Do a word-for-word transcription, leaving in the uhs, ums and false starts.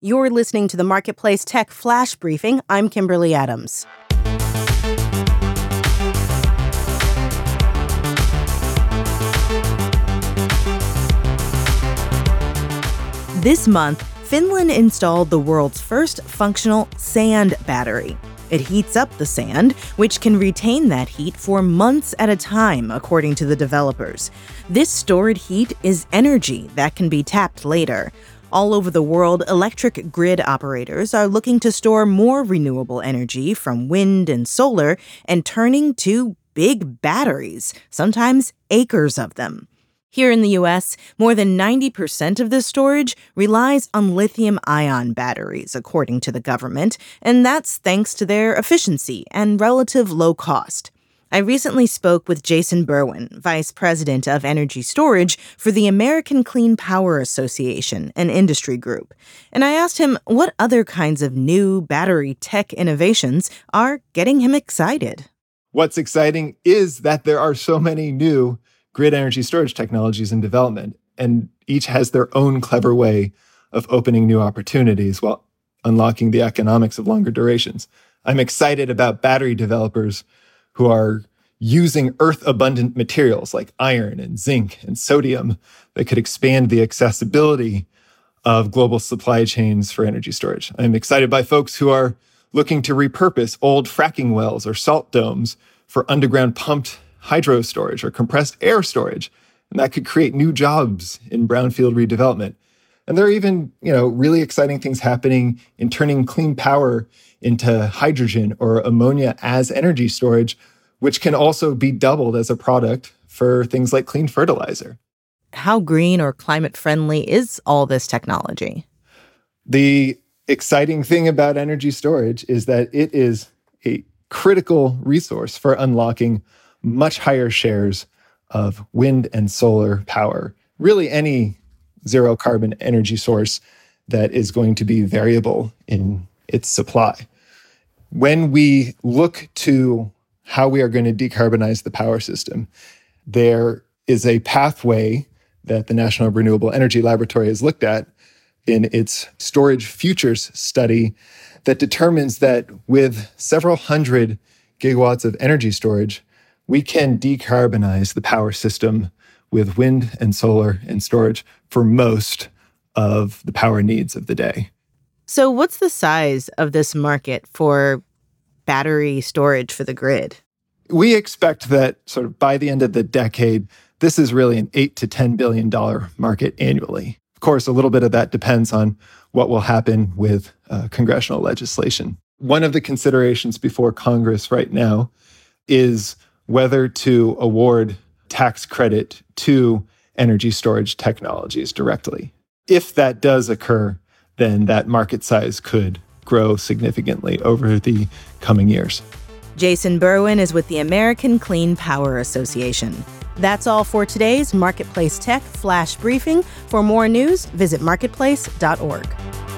You're listening to the Marketplace Tech Flash Briefing. I'm Kimberly Adams. This month, Finland installed the world's first functional sand battery. It heats up the sand, which can retain that heat for months at a time, according to the developers. This stored heat is energy that can be tapped later. All over the world, electric grid operators are looking to store more renewable energy from wind and solar and turning to big batteries, sometimes acres of them. Here in the U S, more than ninety percent of this storage relies on lithium-ion batteries, according to the government, and that's thanks to their efficiency and relative low cost. I recently spoke with Jason Berwin, Vice President of Energy Storage for the American Clean Power Association, an industry group, and I asked him what other kinds of new battery tech innovations are getting him excited. What's exciting is that there are so many new grid energy storage technologies in development, and each has their own clever way of opening new opportunities while unlocking the economics of longer durations. I'm excited about battery developers who are using earth-abundant materials like iron and zinc and sodium that could expand the accessibility of global supply chains for energy storage. I'm excited by folks who are looking to repurpose old fracking wells or salt domes for underground pumped hydro storage or compressed air storage, and that could create new jobs in brownfield redevelopment. And there are even, you know, really exciting things happening in turning clean power into hydrogen or ammonia as energy storage, which can also be doubled as a product for things like clean fertilizer. How green or climate friendly is all this technology? The exciting thing about energy storage is that it is a critical resource for unlocking much higher shares of wind and solar power, really any zero carbon energy source that is going to be variable in its supply. When we look to how we are going to decarbonize the power system, there is a pathway that the National Renewable Energy Laboratory has looked at in its Storage Futures study that determines that with several hundred gigawatts of energy storage, we can decarbonize the power system with wind and solar and storage for most of the power needs of the day. So what's the size of this market for battery storage for the grid? We expect that sort of by the end of the decade, this is really an eight to ten billion dollars market annually. Of course, a little bit of that depends on what will happen with uh, congressional legislation. One of the considerations before Congress right now is whether to award tax credit to energy storage technologies directly. If that does occur, then that market size could grow significantly over the coming years. Jason Berwin is with the American Clean Power Association. That's all for today's Marketplace Tech Flash Briefing. For more news, visit marketplace dot org.